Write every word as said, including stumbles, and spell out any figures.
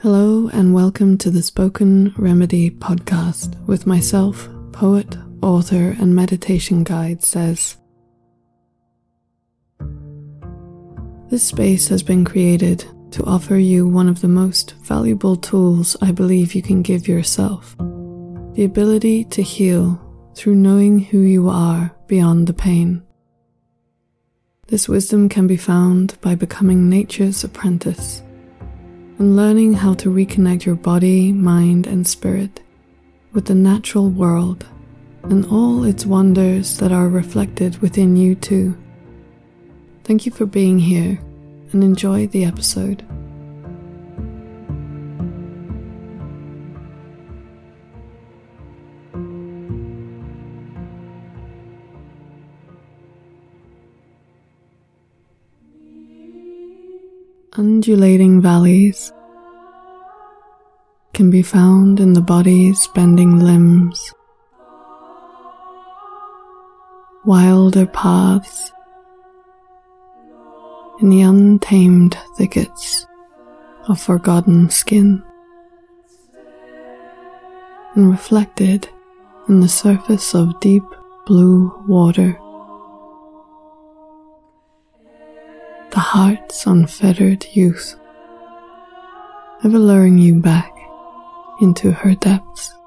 Hello and welcome to the Spoken Remedy podcast with myself, poet, author and meditation guide Sez. This space has been created to offer you one of the most valuable tools I believe you can give yourself, the ability to heal through knowing who you are beyond the pain. This wisdom can be found by becoming nature's apprentice and learning how to reconnect your body, mind, and spirit with the natural world and all its wonders that are reflected within you too. Thank you for being here and enjoy the episode. Undulating valleys can be found in the body's bending limbs. Wilder paths in the untamed thickets of forgotten skin, and reflected in the surface of deep blue water. The heart's unfettered youth, ever luring you back into her depths.